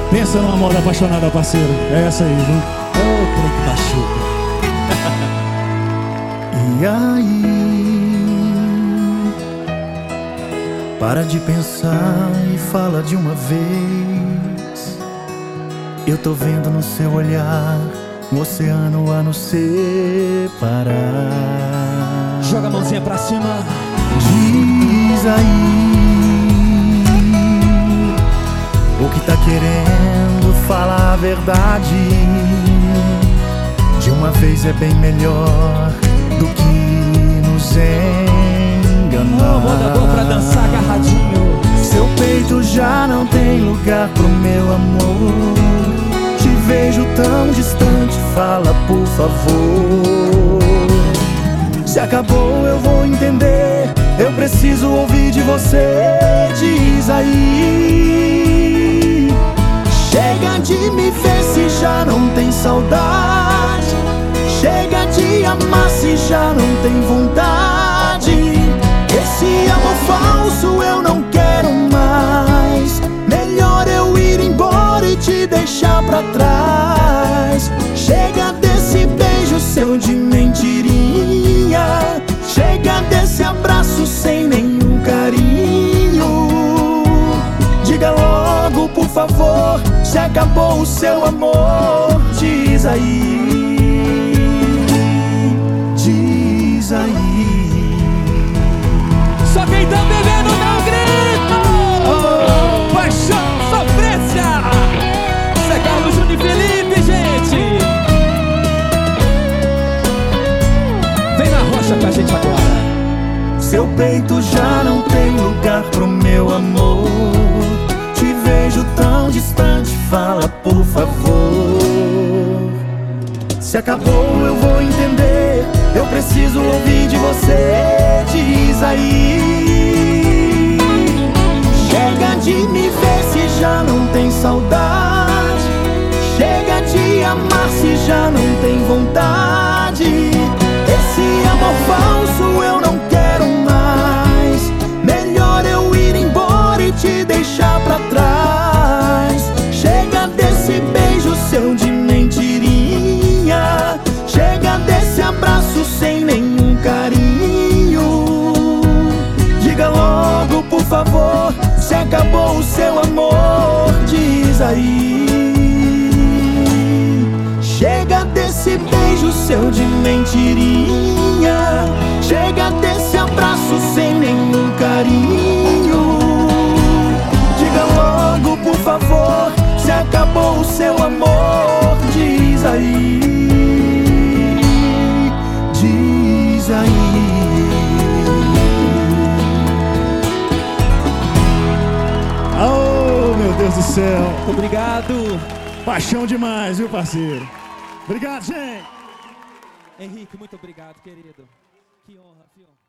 Pensa numa moda apaixonada, parceiro. É essa aí, viu? Ô, trem que machuca. E aí, para de pensar e fala de uma vez. Eu tô vendo no seu olhar um oceano a nos separar. Joga a mãozinha pra cima. Diz aí o que tá querendo, falar a verdade. De uma vez é bem melhor do que nos enganar. Moda boa pra dançar agarradinho. Seu peito já não tem lugar pro meu amor. Te vejo tão distante, fala por favor. Se acabou eu vou entender, eu preciso ouvir de você. Diz aí, chega de me ver se já não tem saudade. Chega de amar se já não tem vontade. Esse amor falso eu não quero mais. Melhor eu ir embora e te deixar pra trás. Chega desse beijo seu de mentirinha. Chega desse abraço sem nenhum carinho. Diga logo, por favor, se acabou o seu amor. Diz aí, diz aí. Só quem tá bebendo dá um grito. Oh, paixão, sofrência. Isso é Carlos Júnior e Felipe, gente. Vem na rocha com a gente agora. Seu peito já não tem lugar pro meu amor. Te vejo tão distante, fala por favor. Se acabou eu vou entender, eu preciso ouvir de você. Diz aí, chega de me ver se já não tem saudade. Chega de amar se já não tem vontade. Esse amor falso eu não quero mais. Melhor eu ir embora e te deixar pra trás. Chega desse beijo seu de mentirinha. Chega desse abraço sem nenhum carinho. Diga logo, por favor, se acabou o seu amor. Diz aí, chega desse beijo seu de mentirinha. Chega desse abraço sem nenhum carinho. Diga logo, por favor, se acabou o seu amor. Diz aí, diz aí. Oh, meu Deus do céu. Muito obrigado. Paixão demais, viu, parceiro? Obrigado, gente. Henrique, muito obrigado, querido. Que honra, filho.